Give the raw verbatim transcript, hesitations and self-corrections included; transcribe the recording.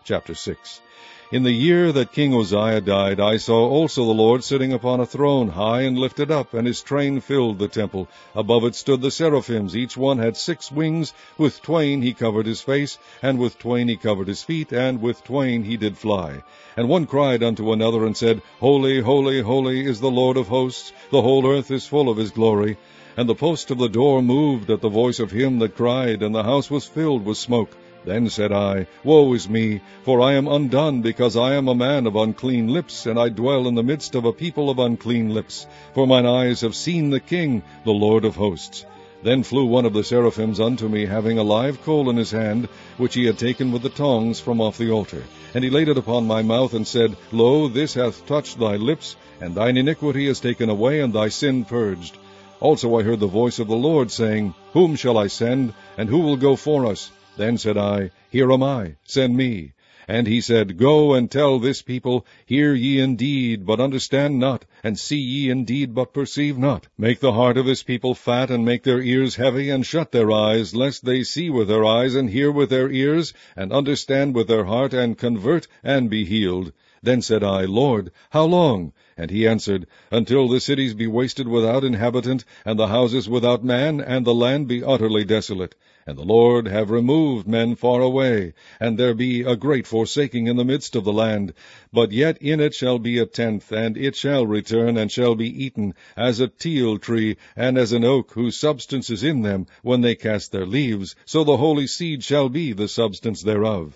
Chapter six. In the year that King Uzziah died, I saw also the Lord sitting upon a throne, high and lifted up, and his train filled the temple. Above it stood the seraphims. Each one had six wings. With twain he covered his face, and with twain he covered his feet, and with twain he did fly. And one cried unto another, and said, Holy, holy, holy is the Lord of hosts. The whole earth is full of his glory. And the post of the door moved at the voice of him that cried, and the house was filled with smoke. Then said I, Woe is me, for I am undone, because I am a man of unclean lips, and I dwell in the midst of a people of unclean lips. For mine eyes have seen the King, the Lord of hosts. Then flew one of the seraphims unto me, having a live coal in his hand, which he had taken with the tongs from off the altar. And he laid it upon my mouth, and said, Lo, this hath touched thy lips, and thine iniquity is taken away, and thy sin purged. Also I heard the voice of the Lord, saying, Whom shall I send, and who will go for us? Then said I, Here am I, send me. And he said, Go and tell this people, Hear ye indeed, but understand not, and see ye indeed, but perceive not. Make the heart of this people fat, and make their ears heavy, and shut their eyes, lest they see with their eyes, and hear with their ears, and understand with their heart, and convert, and be healed. Then said I, Lord, how long? And he answered, Until the cities be wasted without inhabitant, and the houses without man, and the land be utterly desolate. And the Lord have removed men far away, and there be a great forsaking in the midst of the land. But yet in it shall be a tenth, and it shall return, and shall be eaten, as a teil tree, and as an oak, whose substance is in them, when they cast their leaves, so the holy seed shall be the substance thereof.